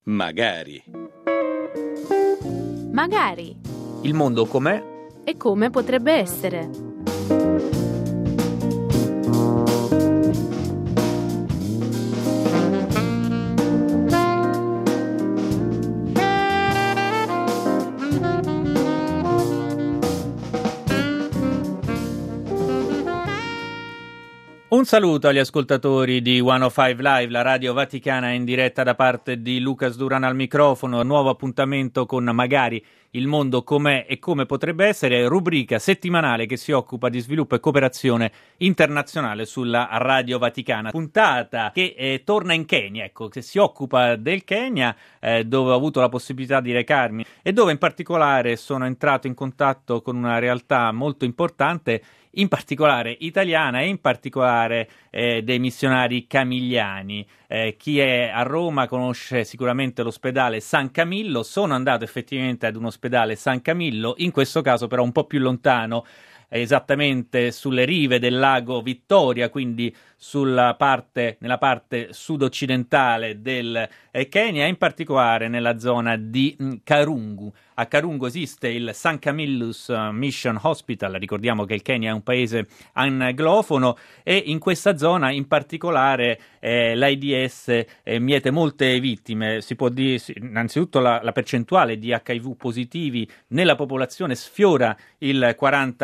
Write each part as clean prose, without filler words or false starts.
Magari. Magari. Il mondo com'è? E come potrebbe essere. Un saluto agli ascoltatori di 105 Live, la radio vaticana in diretta da parte di Lucas Duran al microfono. Nuovo appuntamento con Magari, il mondo com'è e come potrebbe essere, rubrica settimanale che si occupa di sviluppo e cooperazione internazionale sulla radio vaticana. Puntata che torna in Kenya, che si occupa del Kenya, dove ho avuto la possibilità di recarmi e dove in particolare sono entrato in contatto con una realtà molto importante, in particolare italiana e in particolare dei missionari camigliani. Chi è a Roma conosce sicuramente l'ospedale San Camillo. Sono andato effettivamente ad un ospedale San Camillo, in questo caso però un po' più lontano, esattamente sulle rive del lago Vittoria, quindi nella parte sud-occidentale del Kenya, in particolare nella zona di Karungu. A Karungu esiste il St. Camillus Mission Hospital, ricordiamo che il Kenya è un paese anglofono e in questa zona in particolare l'AIDS miete molte vittime. Si può dire innanzitutto la percentuale di HIV positivi nella popolazione sfiora il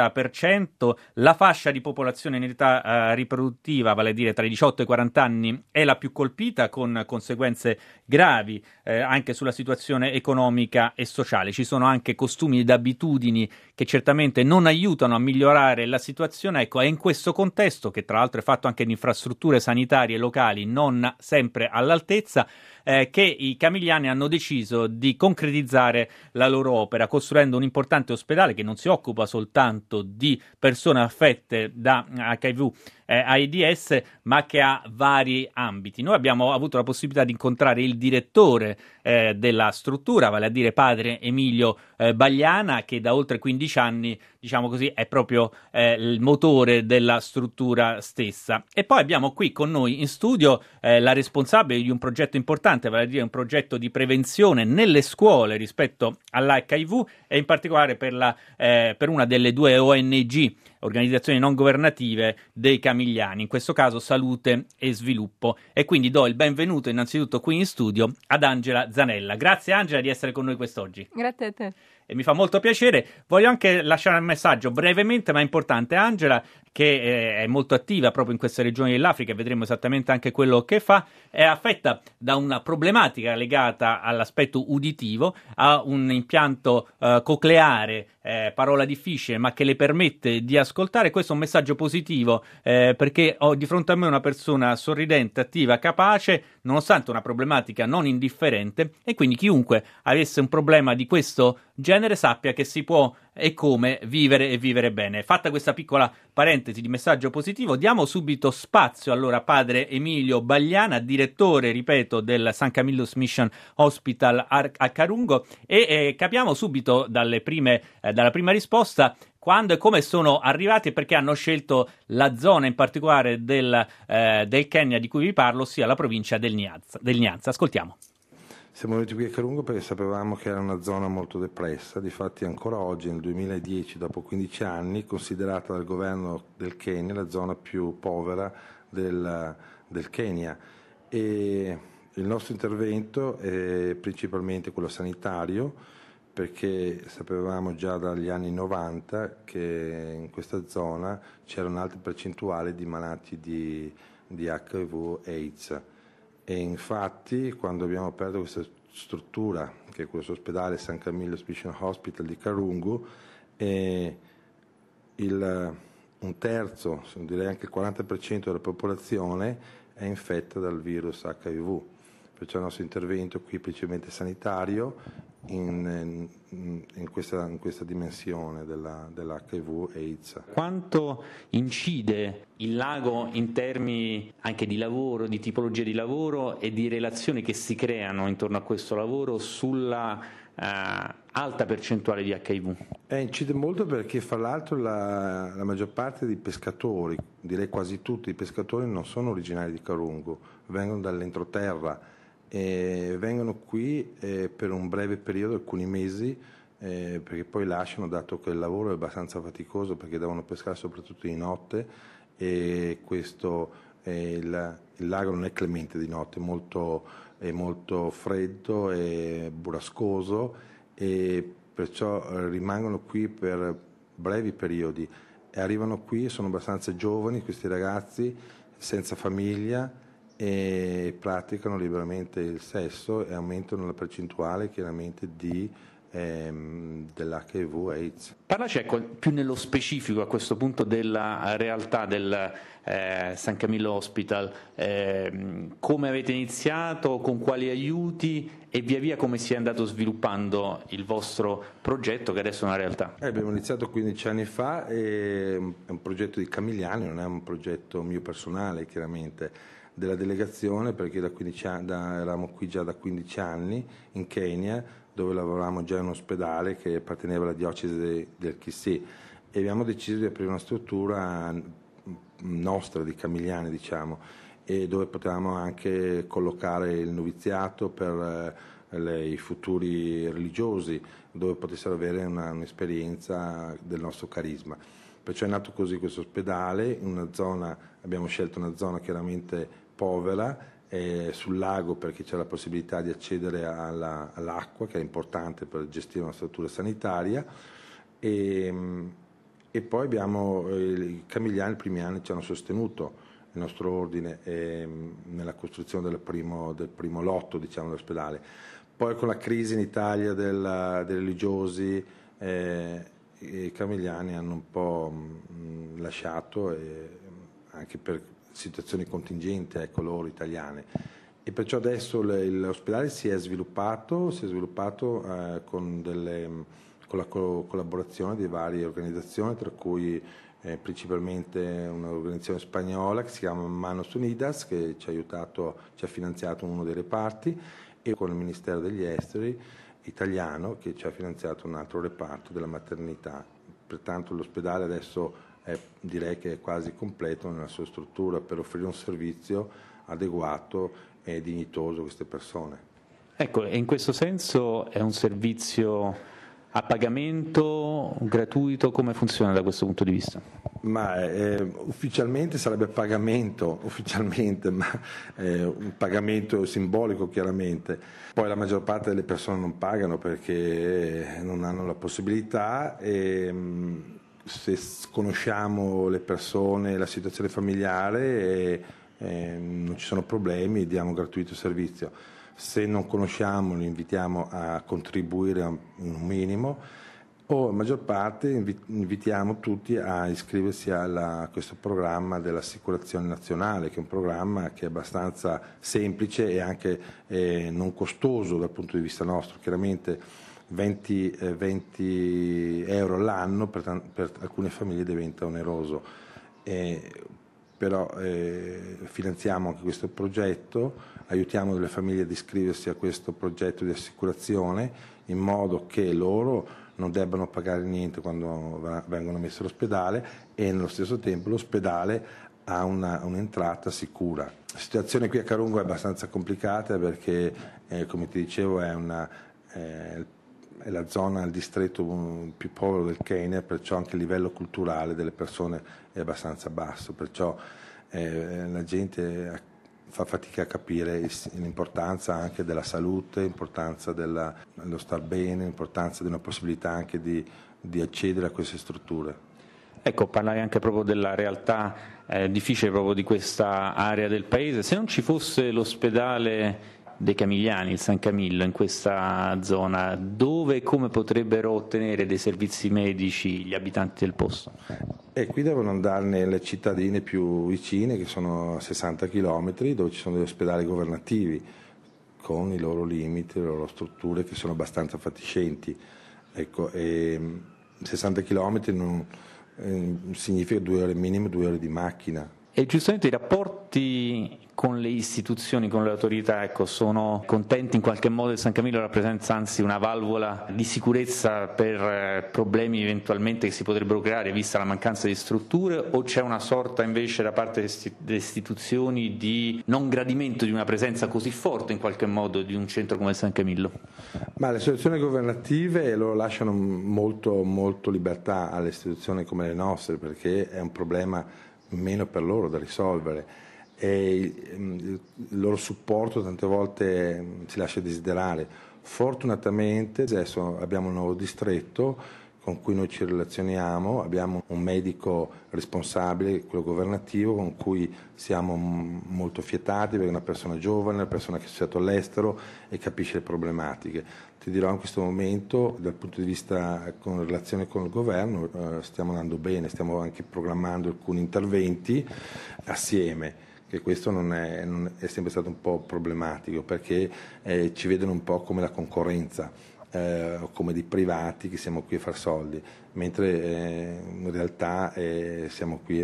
40%, la fascia di popolazione in età riproduttiva, vale a dire tra i 18 e i 40 anni, è la più colpita, con conseguenze gravi anche sulla situazione economica e sociale. Ci sono anche costumi ed abitudini che certamente non aiutano a migliorare la situazione. È in questo contesto, che tra l'altro è fatto anche di infrastrutture sanitarie locali non sempre all'altezza, che i camigliani hanno deciso di concretizzare la loro opera, costruendo un importante ospedale che non si occupa soltanto di persone affette da HIV AIDS, ma che ha vari ambiti. Noi abbiamo avuto la possibilità di incontrare il direttore della struttura, vale a dire padre Emilio Bagliana, che da oltre 15 anni, diciamo così, è proprio il motore della struttura stessa. E poi abbiamo qui con noi in studio la responsabile di un progetto importante, vale a dire un progetto di prevenzione nelle scuole rispetto all'HIV e in particolare per una delle due ONG, organizzazioni non governative dei camigliani, in questo caso Salute e Sviluppo. E quindi do il benvenuto innanzitutto qui in studio ad Angela Zanella. Grazie Angela di essere con noi quest'oggi. Grazie a te. E mi fa molto piacere. Voglio anche lasciare un messaggio brevemente ma importante. Angela, che è molto attiva proprio in queste regioni dell'Africa, e vedremo esattamente anche quello che fa, è affetta da una problematica legata all'aspetto uditivo, ha un impianto cocleare, parola difficile, ma che le permette di ascoltare. Questo è un messaggio positivo, perché ho di fronte a me una persona sorridente, attiva, capace, nonostante una problematica non indifferente, e quindi chiunque avesse un problema di questo genere sappia che si può e come vivere e vivere bene. Fatta questa piccola parentesi di messaggio positivo, diamo subito spazio allora a padre Emilio Bagliana, direttore, ripeto, del St. Camillus Mission Hospital a Karungu, e capiamo subito dalla prima risposta quando e come sono arrivati e perché hanno scelto la zona in particolare del Kenya di cui vi parlo, ossia la provincia del Nyanza. Ascoltiamo. Siamo venuti qui a Karungu perché sapevamo che era una zona molto depressa, difatti ancora oggi, nel 2010, dopo 15 anni, considerata dal governo del Kenya la zona più povera del Kenya. E il nostro intervento è principalmente quello sanitario, perché sapevamo già dagli anni 90 che in questa zona c'era un'alta percentuale di malati di HIV AIDS. E infatti quando abbiamo aperto questa struttura, che è questo ospedale St. Camillus Mission Hospital di Karungu, un terzo, direi anche il 40% della popolazione è infetta dal virus HIV. Perciò il nostro intervento qui è principalmente sanitario in questa dimensione dell'HIV AIDS. Quanto incide il lago in termini anche di lavoro, di tipologia di lavoro e di relazioni che si creano intorno a questo lavoro sulla alta percentuale di HIV? Incide molto perché fra l'altro la maggior parte dei pescatori, direi quasi tutti i pescatori, non sono originari di Karungu, vengono dall'entroterra e vengono qui per un breve periodo, alcuni mesi, perché poi lasciano, dato che il lavoro è abbastanza faticoso perché devono pescare soprattutto di notte e il lago non è clemente di notte, è molto freddo e burrascoso, e perciò rimangono qui per brevi periodi e arrivano qui, sono abbastanza giovani questi ragazzi, senza famiglia, e praticano liberamente il sesso e aumentano la percentuale chiaramente dell'HIV AIDS. Parlaci più nello specifico a questo punto della realtà del San Camillo Hospital, come avete iniziato, con quali aiuti e via via come si è andato sviluppando il vostro progetto che adesso è una realtà. Abbiamo iniziato 15 anni fa, è un progetto di Camigliani, non è un progetto mio personale chiaramente, della delegazione, perché eravamo qui già da 15 anni in Kenya, dove lavoravamo già in un ospedale che apparteneva alla diocesi del Kisii, e abbiamo deciso di aprire una struttura nostra di Camigliani, diciamo, e dove potevamo anche collocare il noviziato per i futuri religiosi, dove potessero avere un'esperienza del nostro carisma. Perciò è nato così questo ospedale, abbiamo scelto una zona chiaramente povera, sul lago, perché c'è la possibilità di accedere all'acqua, che è importante per gestire una struttura sanitaria, e poi i Camigliani i primi anni ci hanno sostenuto, il nostro ordine, nella costruzione del primo lotto, diciamo, dell'ospedale. Poi con la crisi in Italia dei religiosi, i Camigliani hanno un po' lasciato, anche per situazioni contingenti, loro italiane, e perciò adesso l'ospedale si è sviluppato con la collaborazione di varie organizzazioni, tra cui principalmente un'organizzazione spagnola che si chiama Manos Unidas, che ci ha finanziato uno dei reparti, e con il Ministero degli Esteri italiano, che ci ha finanziato un altro reparto della maternità. Pertanto l'ospedale adesso direi che è quasi completo nella sua struttura per offrire un servizio adeguato e dignitoso a queste persone. Ecco, e in questo senso è un servizio a pagamento, gratuito, come funziona da questo punto di vista? Ma ufficialmente sarebbe pagamento, ma un pagamento simbolico chiaramente. Poi la maggior parte delle persone non pagano perché non hanno la possibilità, e se conosciamo le persone, la situazione familiare, non ci sono problemi, diamo gratuito servizio. Se non conosciamo, li invitiamo a contribuire in un minimo, o la maggior parte invitiamo tutti a iscriversi a questo programma dell'assicurazione nazionale, che è un programma che è abbastanza semplice e anche non costoso dal punto di vista nostro. Chiaramente 20 euro all'anno per alcune famiglie diventa oneroso, però finanziamo anche questo progetto, aiutiamo le famiglie ad iscriversi a questo progetto di assicurazione, in modo che loro non debbano pagare niente quando vengono messi all'ospedale, e nello stesso tempo l'ospedale ha un'entrata sicura. La situazione qui a Karungo è abbastanza complicata perché, come ti dicevo, è la zona, il distretto più povero del Kenya, perciò anche il livello culturale delle persone è abbastanza basso, perciò la gente fa fatica a capire l'importanza anche della salute, l'importanza dello star bene, l'importanza di una possibilità anche di accedere a queste strutture. Ecco, parlavi anche proprio della realtà difficile proprio di questa area del paese. Se non ci fosse l'ospedale dei Camigliani, il San Camillo, in questa zona, dove e come potrebbero ottenere dei servizi medici gli abitanti del posto? E qui devono andare nelle cittadine più vicine, che sono a 60 km, dove ci sono degli ospedali governativi con i loro limiti, le loro strutture che sono abbastanza fatiscenti. Ecco, 60 km significa 2 ore minimo, 2 ore di macchina, E giustamente i rapporti con le istituzioni, con le autorità, ecco, sono contenti in qualche modo che San Camillo rappresenta anzi una valvola di sicurezza per problemi eventualmente che si potrebbero creare vista la mancanza di strutture, o c'è una sorta invece da parte delle istituzioni di non gradimento di una presenza così forte in qualche modo di un centro come San Camillo? Ma le istituzioni governative loro lasciano molto libertà alle istituzioni come le nostre, perché è un problema meno per loro da risolvere e il loro supporto tante volte si lascia desiderare. Fortunatamente adesso abbiamo un nuovo distretto con cui noi ci relazioniamo, abbiamo un medico responsabile, quello governativo, con cui siamo molto fietati perché è una persona giovane, una persona che è stato all'estero e capisce le problematiche. Ti dirò in questo momento, dal punto di vista con relazione con il governo, stiamo andando bene, stiamo anche programmando alcuni interventi assieme, che questo è sempre stato un po' problematico perché ci vedono un po' come la concorrenza, come dei privati che siamo qui a far soldi, mentre in realtà siamo qui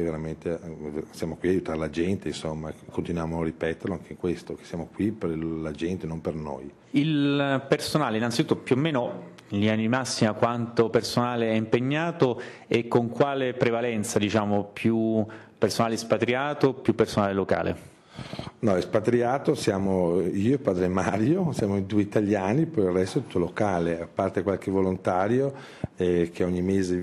a aiutare la gente, insomma, continuiamo a ripeterlo anche in questo, che siamo qui per la gente, non per noi. Il personale, innanzitutto, più o meno in linea di massima quanto personale è impegnato e con quale prevalenza, diciamo, più personale espatriato, più personale locale? No, espatriato siamo io e padre Mario, siamo i due italiani, poi il resto è tutto locale, a parte qualche volontario che ogni mese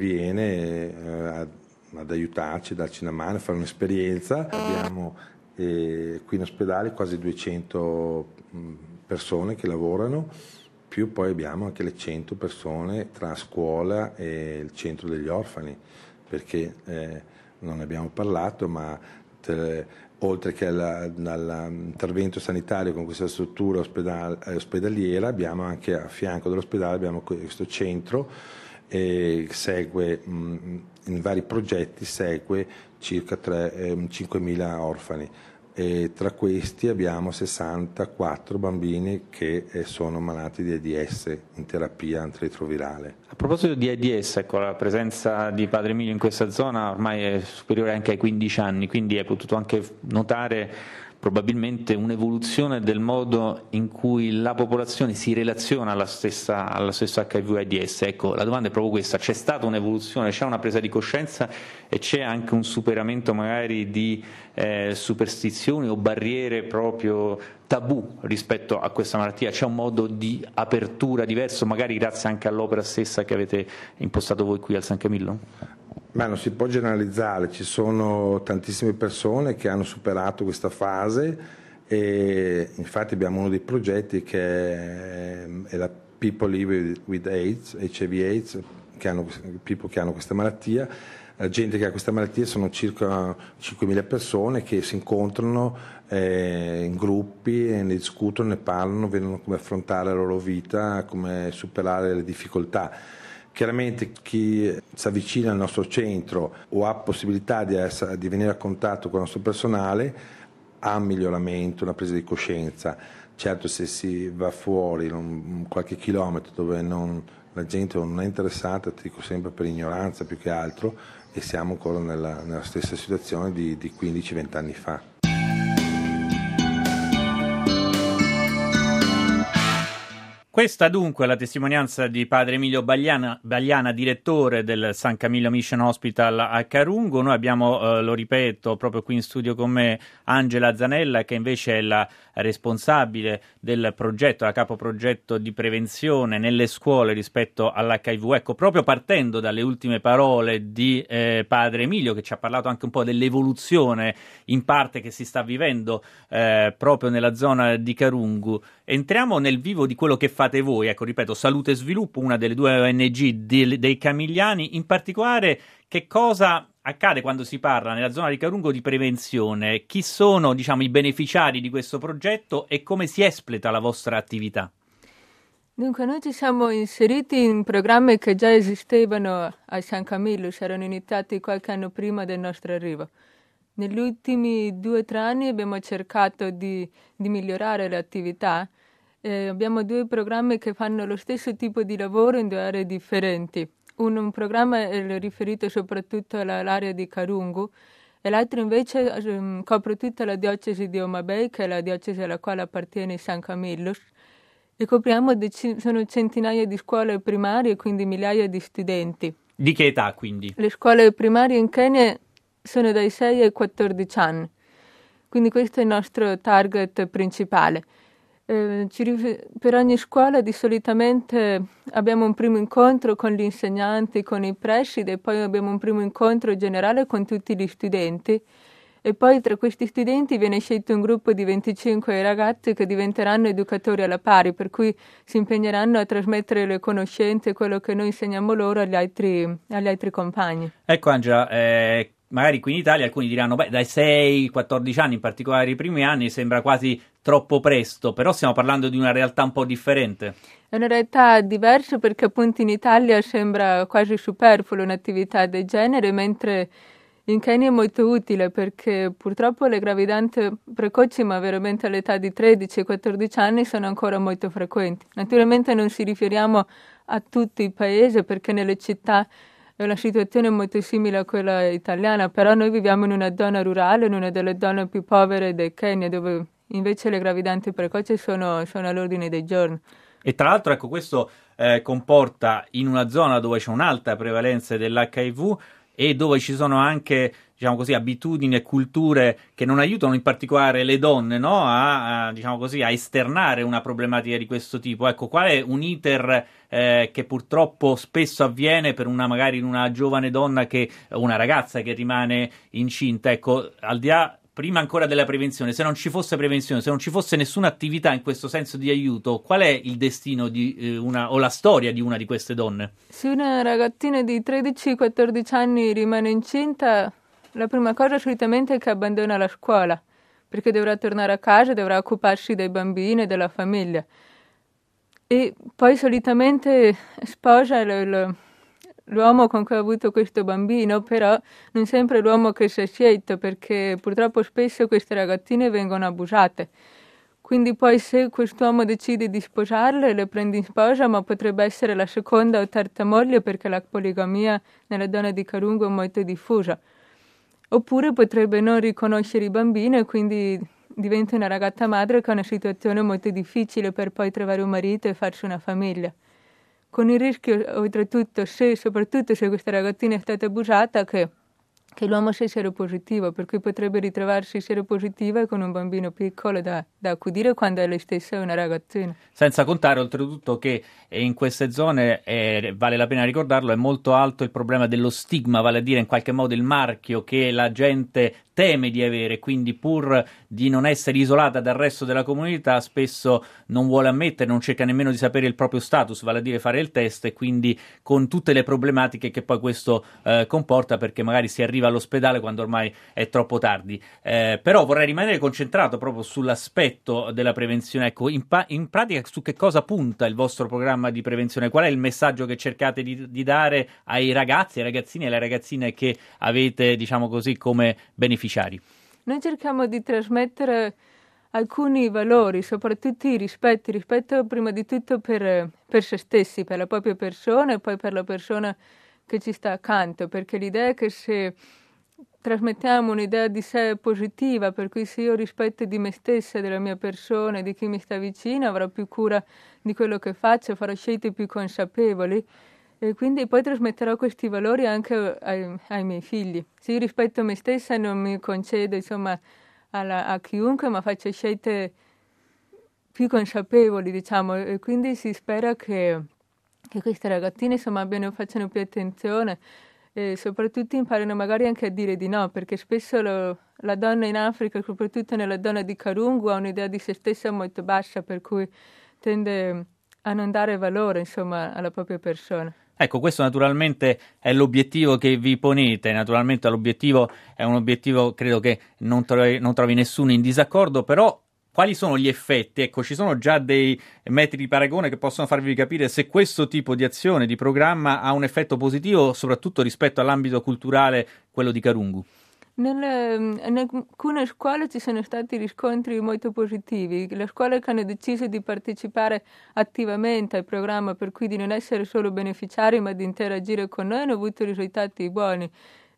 viene ad aiutarci, darci una mano, a fare un'esperienza. Abbiamo qui in ospedale quasi 200 persone che lavorano, più poi abbiamo anche le 100 persone tra scuola e il centro degli orfani, perché non ne abbiamo parlato, ma oltre che all'intervento sanitario con questa struttura ospedaliera, abbiamo anche a fianco dell'ospedale abbiamo questo centro e segue in vari progetti segue circa 5.000 orfani. E tra questi abbiamo 64 bambini che sono malati di AIDS in terapia antiretrovirale. A proposito di AIDS, ecco, la presenza di Padre Emilio in questa zona ormai è superiore anche ai 15 anni, quindi hai potuto anche notare probabilmente un'evoluzione del modo in cui la popolazione si relaziona alla stessa HIV-AIDS. Ecco, la domanda è proprio questa: c'è stata un'evoluzione, c'è una presa di coscienza e c'è anche un superamento magari di superstizioni o barriere proprio tabù rispetto a questa malattia? C'è un modo di apertura diverso, magari grazie anche all'opera stessa che avete impostato voi qui al San Camillo? Ma non si può generalizzare, ci sono tantissime persone che hanno superato questa fase e infatti abbiamo uno dei progetti che è la People Live with AIDS, HIV/AIDS, people che hanno questa malattia. La gente che ha questa malattia sono circa 5.000 persone che si incontrano in gruppi e ne discutono, ne parlano, vedono come affrontare la loro vita, come superare le difficoltà. Chiaramente chi si avvicina al nostro centro o ha possibilità di venire a contatto con il nostro personale ha un miglioramento, una presa di coscienza. Certo, se si va fuori qualche chilometro dove la gente non è interessata, ti dico sempre per ignoranza più che altro, e siamo ancora nella stessa situazione di 15-20 anni fa. Questa dunque è la testimonianza di padre Emilio Bagliana, direttore del San Camillo Mission Hospital a Carungo. Noi abbiamo, lo ripeto, proprio qui in studio con me Angela Zanella, che invece è la responsabile del progetto, la capoprogetto di prevenzione nelle scuole rispetto all'HIV. Ecco, proprio partendo dalle ultime parole di padre Emilio, che ci ha parlato anche un po' dell'evoluzione in parte che si sta vivendo proprio nella zona di Carungo, entriamo nel vivo di quello che fate voi. Ecco, ripeto, Salute e Sviluppo, una delle due ONG dei Camigliani. In particolare, che cosa accade quando si parla nella zona di Carungo di prevenzione? Chi sono, diciamo, i beneficiari di questo progetto e come si espleta la vostra attività? Dunque, noi ci siamo inseriti in programmi che già esistevano a San Camillo, si erano iniziati qualche anno prima del nostro arrivo. Negli ultimi 2 o 3 anni abbiamo cercato di migliorare le attività. Abbiamo 2 programmi che fanno lo stesso tipo di lavoro in 2 aree differenti. Un programma è riferito soprattutto all'area di Carungo e l'altro invece copre tutta la diocesi di Homa Bay, che è la diocesi alla quale appartiene San Camillo, e copriamo sono centinaia di scuole primarie, quindi migliaia di studenti. Di che età quindi? Le scuole primarie in Kenya sono dai 6 ai 14 anni, quindi questo è il nostro target principale. Per ogni scuola solitamente abbiamo un primo incontro con gli insegnanti, con i presidi, e poi abbiamo un primo incontro generale con tutti gli studenti, e poi tra questi studenti viene scelto un gruppo di 25 ragazzi che diventeranno educatori alla pari, per cui si impegneranno a trasmettere le conoscenze, quello che noi insegniamo loro agli altri compagni. Ecco Angela, magari qui in Italia alcuni diranno, dai 6-14 anni, in particolare i primi anni, sembra quasi troppo presto, però stiamo parlando di una realtà un po' differente. È una realtà diversa perché appunto in Italia sembra quasi superflua un'attività del genere, mentre in Kenya è molto utile perché purtroppo le gravidanze precoci, ma veramente all'età di 13-14 anni, sono ancora molto frequenti. Naturalmente non ci riferiamo a tutto il paese perché nelle città è una situazione molto simile a quella italiana, però noi viviamo in una zona rurale, in una delle zone più povere del Kenya, dove invece le gravidanze precoci sono all'ordine del giorno. E tra l'altro, ecco, questo comporta in una zona dove c'è un'alta prevalenza dell'HIV e dove ci sono anche, diciamo così, abitudini e culture che non aiutano in particolare le donne, no? Diciamo così, a esternare una problematica di questo tipo. Ecco, qual è un iter che purtroppo spesso avviene per magari in una giovane donna una ragazza che rimane incinta? Ecco, al di là prima ancora della prevenzione, se non ci fosse prevenzione, se non ci fosse nessuna attività in questo senso di aiuto, qual è il destino di o la storia di una di queste donne? Se una ragazzina di 13-14 anni rimane incinta, la prima cosa solitamente è che abbandona la scuola, perché dovrà tornare a casa, dovrà occuparsi dei bambini e della famiglia. E poi solitamente sposa l'uomo con cui ha avuto questo bambino, però non sempre l'uomo che si è scelto, perché purtroppo spesso queste ragazzine vengono abusate. Quindi poi se quest'uomo decide di sposarle, le prende in sposa, ma potrebbe essere la seconda o terza moglie perché la poligamia nella zona di Karungu è molto diffusa. Oppure potrebbe non riconoscere i bambini e quindi diventa una ragazza madre che ha una situazione molto difficile per poi trovare un marito e farsi una famiglia. Con il rischio, oltretutto, soprattutto se questa ragazzina è stata abusata, che l'uomo sia seropositivo, per cui potrebbe ritrovarsi seropositiva e con un bambino piccolo da accudire quando è lei stessa una ragazzina. Senza contare oltretutto che in queste zone, vale la pena ricordarlo, è molto alto il problema dello stigma, vale a dire in qualche modo il marchio che la gente teme di avere, quindi pur di non essere isolata dal resto della comunità spesso non vuole ammettere, non cerca nemmeno di sapere il proprio status, vale a dire fare il test, e quindi con tutte le problematiche che poi questo comporta, perché magari si arriva all'ospedale quando ormai è troppo tardi. Però vorrei rimanere concentrato proprio sull'aspetto della prevenzione. Ecco, in pratica su che cosa punta il vostro programma di prevenzione? Qual è il messaggio che cercate di dare ai ragazzi, ai ragazzini e alle ragazzine che avete, diciamo così, come beneficiari? Noi cerchiamo di trasmettere alcuni valori, soprattutto il rispetto prima di tutto per se stessi, per la propria persona e poi per la persona che ci sta accanto, perché l'idea è che se trasmettiamo un'idea di sé positiva, per cui se io rispetto di me stessa, della mia persona e di chi mi sta vicino, avrò più cura di quello che faccio, farò scelte più consapevoli. E quindi poi trasmetterò questi valori anche ai miei figli. Se io rispetto me stessa non mi concedo insomma a chiunque, ma faccio scelte più consapevoli, diciamo, e quindi si spera che queste ragazzine insomma facciano più attenzione e soprattutto imparino magari anche a dire di no, perché spesso la donna in Africa, soprattutto nella zona di Karungu, ha un'idea di se stessa molto bassa, per cui tende a non dare valore insomma alla propria persona. Ecco, questo naturalmente è l'obiettivo che vi ponete, naturalmente l'obiettivo è un obiettivo, credo che non trovi nessuno in disaccordo, però quali sono gli effetti? Ecco, ci sono già dei metri di paragone che possono farvi capire se questo tipo di azione, di programma ha un effetto positivo, soprattutto rispetto all'ambito culturale, quello di Karungu? In alcune scuole ci sono stati riscontri molto positivi. Le scuole che hanno deciso di partecipare attivamente al programma, per cui di non essere solo beneficiari ma di interagire con noi, hanno avuto risultati buoni.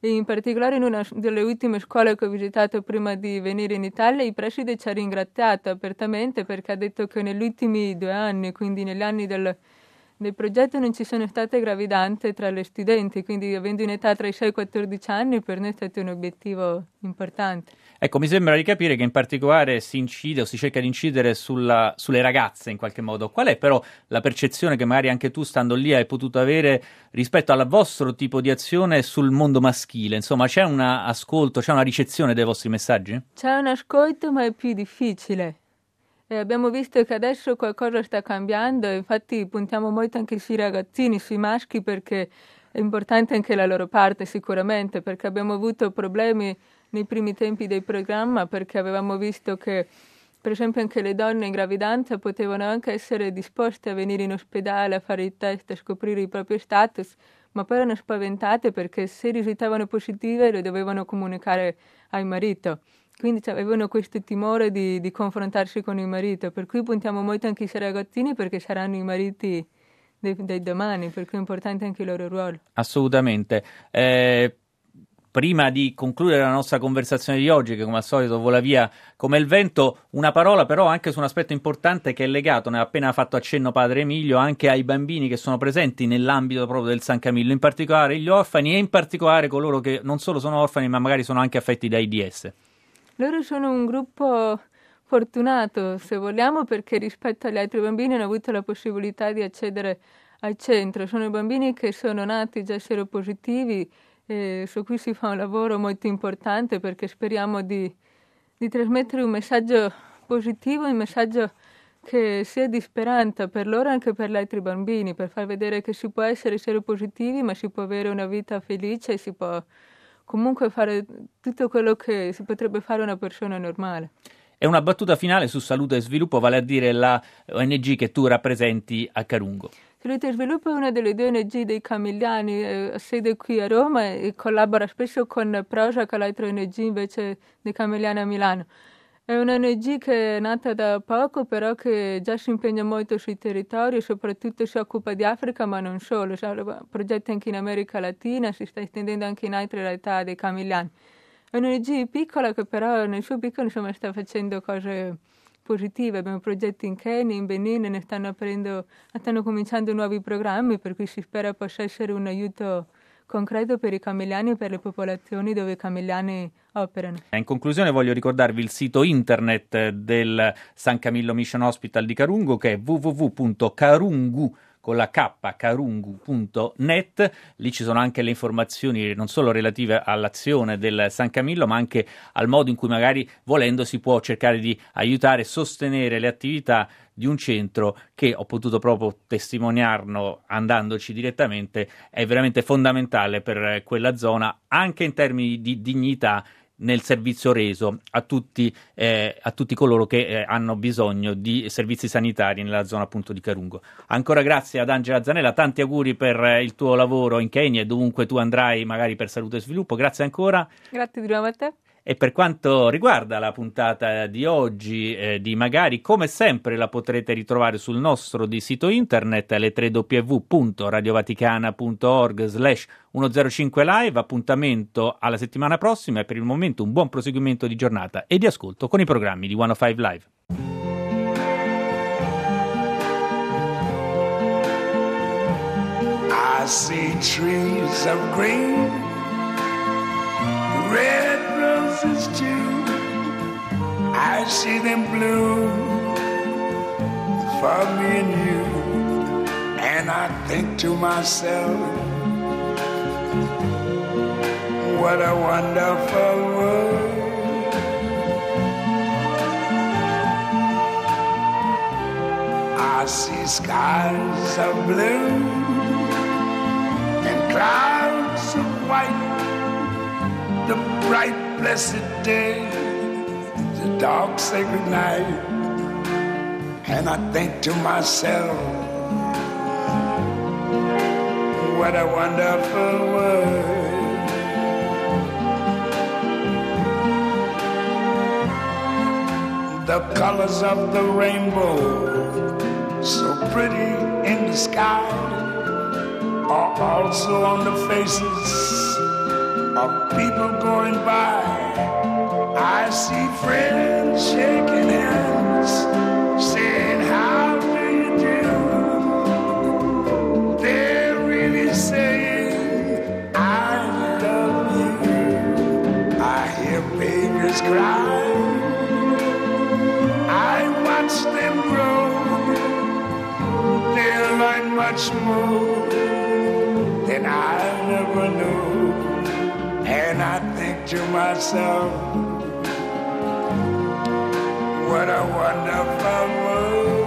E in particolare in una delle ultime scuole che ho visitato prima di venire in Italia, il preside ci ha ringraziato apertamente perché ha detto che negli ultimi 2 anni, quindi negli anni del progetto, non ci sono state gravidanze tra le studenti, quindi avendo un'età tra i 6 e i 14 anni per noi è stato un obiettivo importante. Ecco, mi sembra di capire che in particolare si incide o si cerca di incidere sulle ragazze in qualche modo. Qual è però la percezione che magari anche tu, stando lì, hai potuto avere rispetto al vostro tipo di azione sul mondo maschile? Insomma, c'è un ascolto, c'è una ricezione dei vostri messaggi? C'è un ascolto, ma è più difficile. Abbiamo visto che adesso qualcosa sta cambiando, infatti puntiamo molto anche sui ragazzini, sui maschi, perché è importante anche la loro parte sicuramente, perché abbiamo avuto problemi nei primi tempi del programma, perché avevamo visto che per esempio anche le donne in gravidanza potevano anche essere disposte a venire in ospedale a fare il test, a scoprire il proprio status, ma poi erano spaventate perché se risultavano positive lo dovevano comunicare al marito. Quindi avevano questo timore di confrontarsi con il marito, per cui puntiamo molto anche sui ragazzini perché saranno i mariti dei domani, per cui è importante anche il loro ruolo. Assolutamente. Prima di concludere la nostra conversazione di oggi, che come al solito vola via come il vento, una parola però anche su un aspetto importante che è legato, ne ha appena fatto accenno padre Emilio, anche ai bambini che sono presenti nell'ambito proprio del San Camillo, in particolare gli orfani e in particolare coloro che non solo sono orfani ma magari sono anche affetti da AIDS. Loro sono un gruppo fortunato, se vogliamo, perché rispetto agli altri bambini hanno avuto la possibilità di accedere al centro. Sono bambini che sono nati già seropositivi e su cui si fa un lavoro molto importante perché speriamo di trasmettere un messaggio positivo, un messaggio che sia di speranza per loro e anche per gli altri bambini, per far vedere che si può essere seropositivi ma si può avere una vita felice e si può comunque fare tutto quello che si potrebbe fare una persona normale. E una battuta finale su Salute e Sviluppo, vale a dire la ONG che tu rappresenti a Carungo. Salute e Sviluppo è una delle 2 ONG dei Camigliani, ha sede qui a Roma e collabora spesso con Projac, l'altra ONG invece dei Camigliani a Milano. È una ONG che è nata da poco, però che già si impegna molto sui territori, soprattutto si occupa di Africa, ma non solo. Ha progetti anche in America Latina, si sta estendendo anche in altre realtà dei Camigliani. È un'ONG piccola che però nel suo piccolo insomma sta facendo cose positive. Abbiamo progetti in Kenya, in Benin, ne stanno cominciando nuovi programmi, per cui si spera possa essere un aiuto concreto per i camigliani e per le popolazioni dove i camigliani operano. In conclusione voglio ricordarvi il sito internet del San Camillo Mission Hospital di Carungo, che è www.carungu.net. Lì ci sono anche le informazioni non solo relative all'azione del San Camillo, ma anche al modo in cui magari volendo si può cercare di aiutare e sostenere le attività di un centro che ho potuto proprio testimoniarlo andandoci direttamente, è veramente fondamentale per quella zona anche in termini di dignità nel servizio reso a tutti coloro che hanno bisogno di servizi sanitari nella zona appunto di Carungo. Ancora grazie ad Angela Zanella, tanti auguri per il tuo lavoro in Kenya e dovunque tu andrai, magari per Salute e Sviluppo. Grazie ancora. Grazie di nuovo a te. E per quanto riguarda la puntata di oggi di Magari, come sempre la potrete ritrovare sul nostro sito internet alle www.radiovaticana.org/105live. Appuntamento alla settimana prossima e per il momento un buon proseguimento di giornata e di ascolto con i programmi di 105 Live. I see trees of green, red roses too. I see them bloom for me and you. And I think to myself, what a wonderful world. I see skies of blue and clouds of white, the bright blessed day, the dark sacred night. And I think to myself, what a wonderful world. The colors of the rainbow, so pretty in the sky, are also on the faces of people going by. I see friends shaking hands, saying, how do you do? They're really saying, I love you. I hear babies cry. I watch them grow. They'll learn much more than I never knew. And I think to myself, what a wonderful world.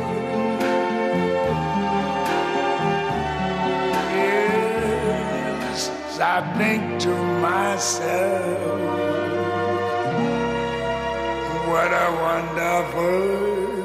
Yes, I think to myself, what a wonderful world.